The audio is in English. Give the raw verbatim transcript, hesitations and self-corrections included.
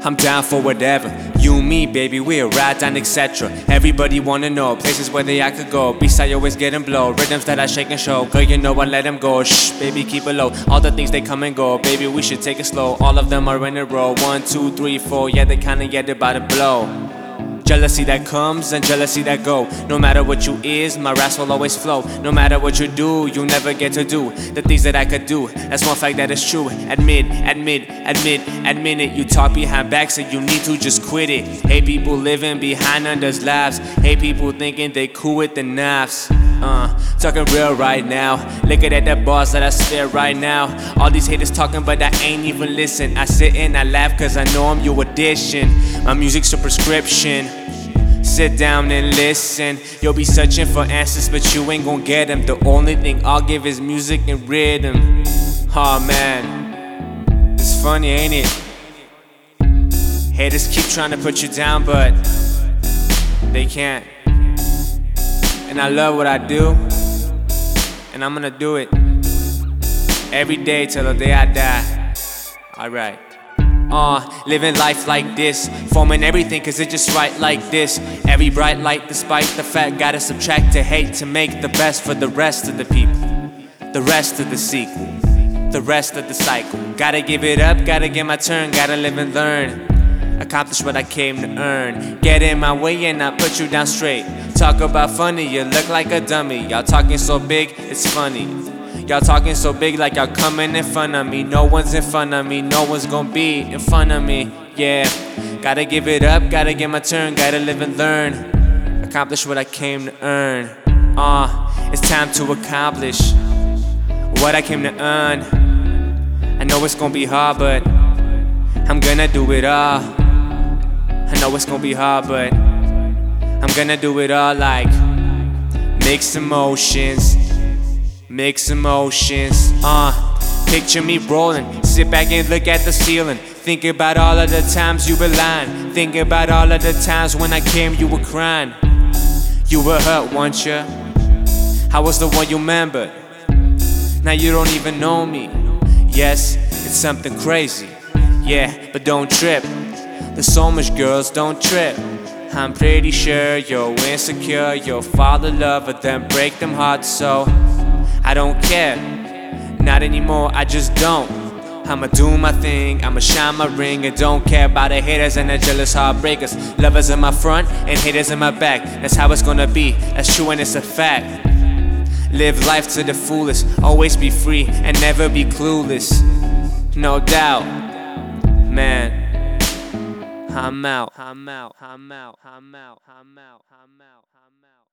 I'm down for whatever. You, me, baby, we'll ride down, et cetera. Everybody wanna know places where they I could go. Beats I always get 'em blow, rhythms that I shake and show. Girl, you know I let 'em go. Shh, baby, keep it low. All the things they come and go. Baby, we should take it slow. All of them are in a row. One, two, three, four. Yeah, they kinda get it by the blow. Jealousy that comes and jealousy that go. No matter what you is, my raps will always flow. No matter what you do, you never get to do the things that I could do. That's one fact that is true. Admit, admit, admit, admit it. You talk behind back, so you need to just quit it. Hate people living behind others' lives. Hate people thinking they cool with the knives. Uh, talking real right now. Looking at that boss that I spit right now. All these haters talking, but I ain't even listen. I sit and I laugh cause I know I'm your addition. My music's a prescription. Sit down and listen. You'll be searching for answers, but you ain't gon' get them. The only thing I'll give is music and rhythm. Oh man, it's funny, ain't it? Haters keep trying to put you down, but they can't. And I love what I do, and I'm gonna do it every day till the day I die. Alright. Uh, living life like this, forming everything cause it's just right like this. Every bright light despite the fact, gotta subtract to hate to make the best for the rest of the people. The rest of the sequel, the rest of the cycle. Gotta give it up, gotta get my turn, gotta live and learn. Accomplish what I came to earn. Get in my way and I put you down straight. Talk about funny, you look like a dummy. Y'all talking so big, it's funny. Y'all talking so big like y'all coming in front of me. No one's in front of me, no one's gonna be in front of me. Yeah, gotta give it up, gotta get my turn, gotta live and learn. Accomplish what I came to earn. Uh, it's time to accomplish what I came to earn. I know it's gonna be hard, but I'm gonna do it all. I know it's gonna be hard, but I'm gonna do it all like mixed emotions. Mixed emotions, uh picture me rolling, sit back and look at the ceiling. Think about all of the times you were lying. Think about all of the times when I came you were crying. You were hurt, weren't you? I was the one you remembered. Now you don't even know me. Yes, it's something crazy. Yeah, but don't trip. There's so much girls, don't trip. I'm pretty sure you're insecure. You'll fall in love but then break them hearts, so I don't care, not anymore, I just don't. I'ma do my thing, I'ma shine my ring, and don't care about the haters and the jealous heartbreakers. Lovers in my front and haters in my back. That's how it's gonna be, that's true and it's a fact. Live life to the fullest, always be free and never be clueless. No doubt, man, I'm out, I'm out, I'm out, I'm out, I'm out, I'm out, I'm out.